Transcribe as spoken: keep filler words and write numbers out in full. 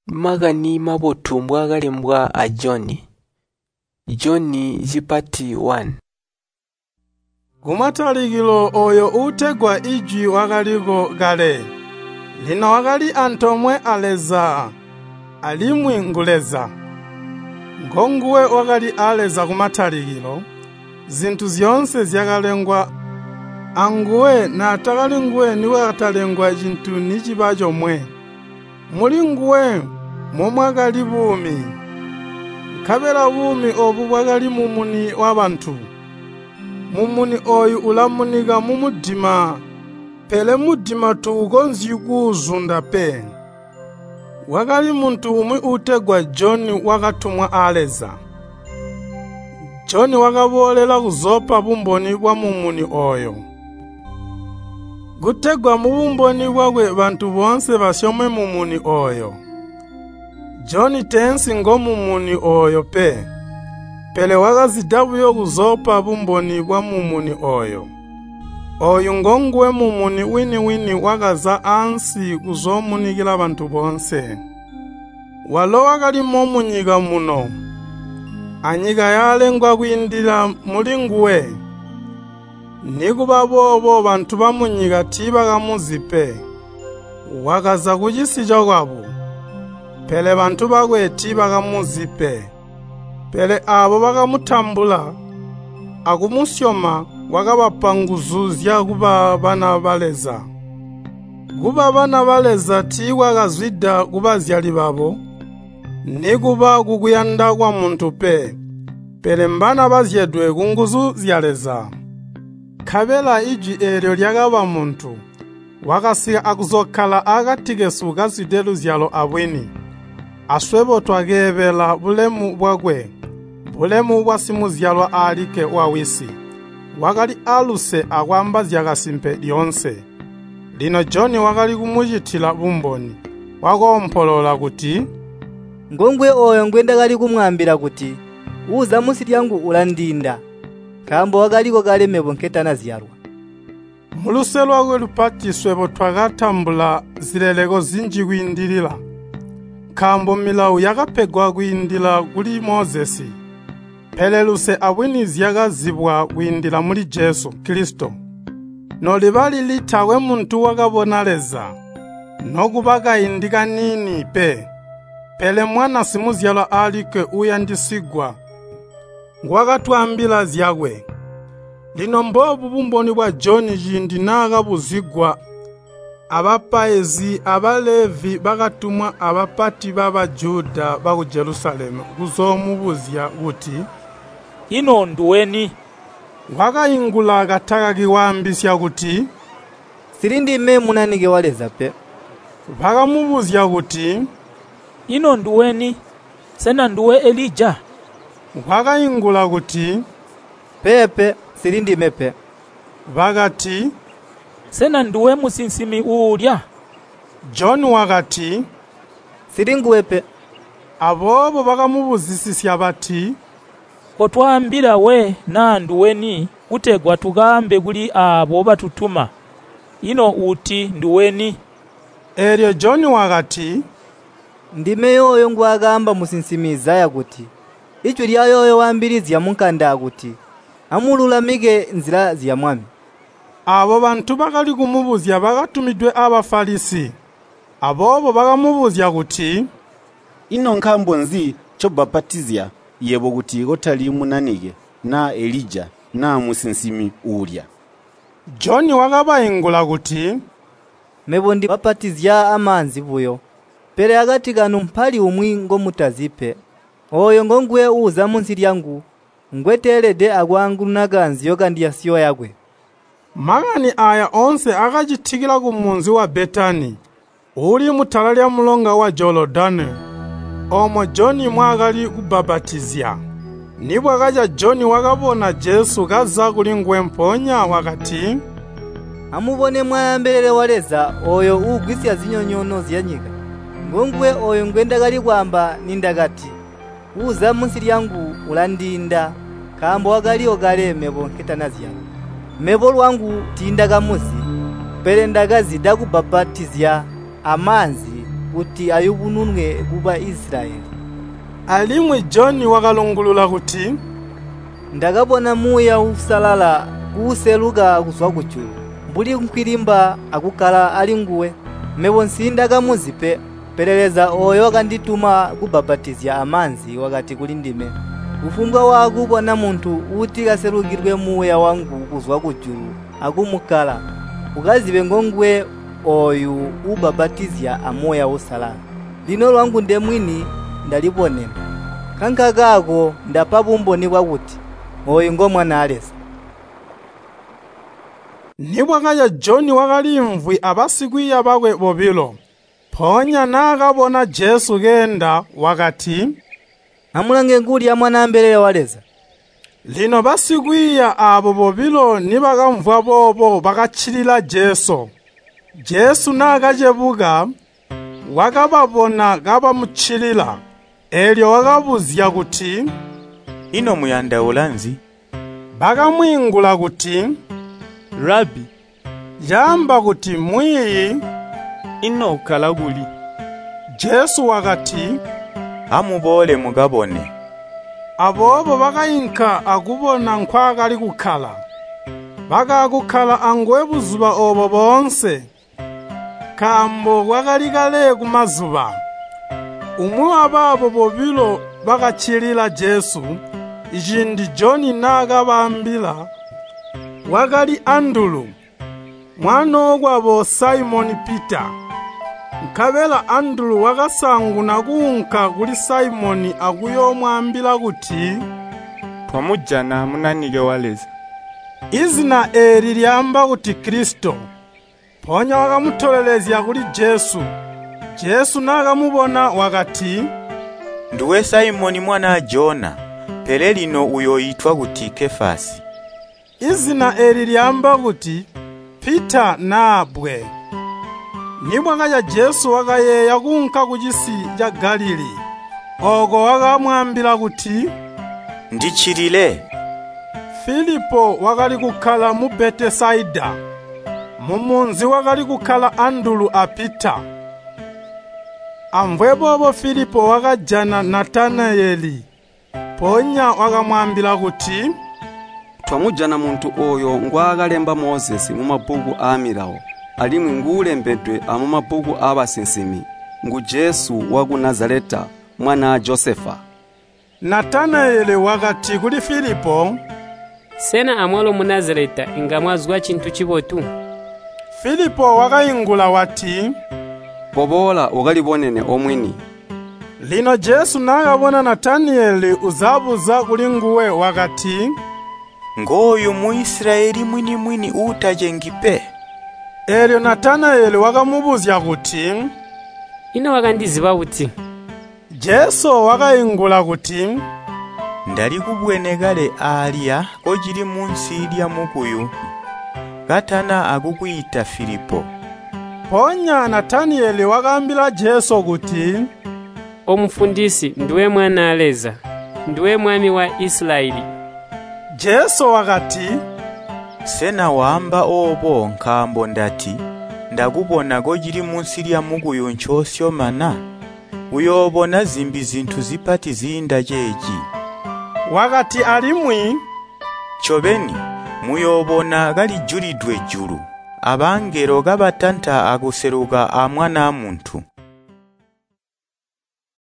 Magani mabotumbwa agalembwa a John. John zipati one. Kumataligilo oyo utegwa ijwi wagaligo gale. Lino wagali antomwe aleza. Alimwi nguleza. Ngonguwe wagali aleza kumataligilo. Zintu zionse zyagalengwa. Anguwe na atagalengwe niwe atalengwa jintu nijibajo mwe. Muli nguwe momwagali bumi. Kabela bumi obu bwagali mumuni w'abantu. Mumuni oyu ulamuniga mumudima. Pele mudima tuugonzi guzunda pe. Wagali muntu umwi utegwa John wagatumwa aleza. John wagabolela kuzopa bumboni bwa mumuni oyo. Gutegwa mu bumboni bwagwe bantu bonse basyomwe mumuni oyo. John tensi ngo mumuni oyo pe. Pele wagazidabu yo kuzopa bumboni bwa mumuni oyo. Oyu ngongwe mumuni wini wini wagaza ansi kuzomunigila bantu bonse. Walo wagali momunyiga muno. Anyiga yalengwa kuindila mulinguwe. Nikuba bobo bantu bamunyiga tibaga muzipe. Wagaza kujisija kwabo. Pele bantu bagwe tibaga muzipe. Pele abo baga mutambula. Agumusyoma wagabapanguzuzya kuba bana baleza. Kuba bana baleza ti wagazwida kuba zyali babo. Nikuba kukuyanda kwa muntu pe. Pele mbana bazyedwe kunguzu zyaleza. Kabela iji eryo lyagaba muntu. Wakasiga akuzokala agatigesu gazidelu zyalo abweni. Aswebo twagebela bulemu bwagwe. Bulemu bwasimu zyalwa alike wawisi. Wagali aluse agwamba zyagasimpe lyonse. Lino John wagali kumujitila bumboni. Wagompolola kuti ngongwe oyo ngwendagali kumwambira kuti uza musi lyangu ulandinda. Kambo wagaliko galemebo nketana zyalwa. Muluse lwagwe lupatiswebo twagatambula zilelego zinji kwindilila. Kambo milau yakapegwa kwindila kuli Mozesi. Pele luse abwinizi yagazibwa kwindila muli Jesu Kristo. Nolibali litawe muntu wagabonaleza. Nokubaga indika nini pe. Pele mwana simuzyalwa alike uyandisigwa. Ngwagatwambila zyagwe. Lino mbobu bumboni bwa John jindi naga buzigwa. Abapaezi abalevi bagatumwa abapati baba Juda baku Jerusalemu kuzomubuzya kuti ino nduweni. Ngwagayingula agataka kiwambisya kuti sirindi me munanige waleza pe. Bagamubuzya kuti ino nduweni. Sena nduwe Elija. Ngwagayingula kuti pepe sirindi mepe. Bagati sena nduwe musinsimi ulya. John wagati siringuwepe. Abobo bagamubuzisisya bati kotwambira we na nduweni utegwa tugambe guli abo batutuma. Ino uti nduweni. Eryo John wagati ndime yoyo ngwagamba musinsimiza ya kuti icho lyayoyo wambirizya munkanda kuti amululamige nzira zya mwami. Abo bantu bagali kumubuzya bagatumidwe abafarisi. Abobo bagamubuzya kuti ino nkambo nzi cho bapatizya yebo kuti otali munanige na Elija na musinsimi ulya. John wagabayingula kuti mebondi bapatizya amanzi buyo. Pere agati ganu mpali umwi ngo mutazipe. Oyo ngongwe uza munsi lyangu. Ngwetelede agwangu naganzi yoga ndiyasiyo yagwe. Magani aya onse agajitigila kumunzi wa Betani. Uli mutala lya mulonga wa Jorodani. Omo John mwagali kubabatizya. Nibwo agaja John wagabona Jesu gaza kuli ngwemponya wakati amubone mwayambelele waleza oyo ugwisya zinyonyono zyanyiga. Ngongwe oyo ngwendagali kwamba nindagati uza munsi lyangu ulandinda. Kambo wagali ogaleme bonketana zyalwa. Mebo lwangu tindaga musi. Pele ndagazi daku babatizya amanzi kuti ayubununwe kuba Israeli. Alimwi John wakalungulula kuti ndakabona muya usalala kuseluka kuzwa kuchulu mbuli mkwilimba akukala ali nguwe mebo nsinda kamuzipe peleleza oyo akandituma kubabatizya amanzi wakati kuli ndime ufumbwa wakubona munthu uti kaselukirwe muya wangu kuzwa kuchulu akumukala ukazibe ngongwe oyu ubabatizya amoya usalala lino lwangu ndemwini ndaliponena kanka kako ndapapo umboni kwakuti oyu ngomwana alesa. Nibwakaya John wakalimvwi abasikwiya bakwe bobilo ponya nakabona Jesu genda wakati amulange nguli ya mwana mbelele waleza. Lino basikwiya abo bobilo nibakamvwa bobo bakachilila Jesu. Jesu nakajebuka wakababona kabamuchilila elyo wakabuzya kuti ino muyanda ulanzi bakamwingula kuti Rabi jamba kuti mwiyi ino ukala guli. Jesu wakati amubole mugabone. Abobo bakayinka akubona nkwaka ali kukhala bakakukhala angwe buzuba obo bonse kambo wakalikale kumazuba umwe ababo bobilo bakachilila Jesu ijindi John nakabambila wakali Andulu mwana ogwabo Simon Peter nkabela Andulu wakasangu nakunka kuli Simon akuyomwambila kuti twamujjana munanige waleza. izina eri lyamba kuti Kristo ponya wakamutolelezya kuli Jesu. Jesu nakamubona wakati nduwe Simoni mwana Jona pele lino uyo yitwa kuti Kefasi. izina eri lyamba kuti Peter nabwe. Nibwakaya Jesu wakayeya kunka kujisi ja Galili ogo wakamwambila kuti ndichilile. Filipo wakali kukhala mu Betesaida mumunzi wakali kukhala Andulu a Peter. Amvwe bobo Filipo wakajana Natanayeli ponya wakamwambila kuti twamujjana muntu oyo ngwakalemba Moses mu mabuku amirawo alimwe ngulembedwe amu mabuku abasinsimi ngu Jesu wa ku Nazareta mwana Josefa. Natanayeli wakati kuli Filipo sena amwalo mu Nazareta inga mwazwa chintu chibotu. Filipo wakayingula wati bobola ukalibonene omwini. Lino Jesu nakabona Natanayeli uzabuza kuli nguwe wakati ngoyu mu Israeli mwini mwini utajengipe. Elyo Natanayeli wakamubuzya kuti ino wakandiziba uti. Jesu wakayingula kuti ndali kubwenegale alya kojili munsi ilya mukuyu katana akukuyita Filipo. ponya Natanayeli wakambila Jesu kuti omufundisi nduwe mwana aleza nduwe mwami wa Israeli. Jesu wakati sena wamba obo nkambo ndati ndakubona kojili munsi ilya mukuyu nchosyo mana uyobona zimbi zintu zipati zinda jeji. wakati alimwi chobeni muyobona galijulidwe julu abangero gabatanta akuseruka amwana muntu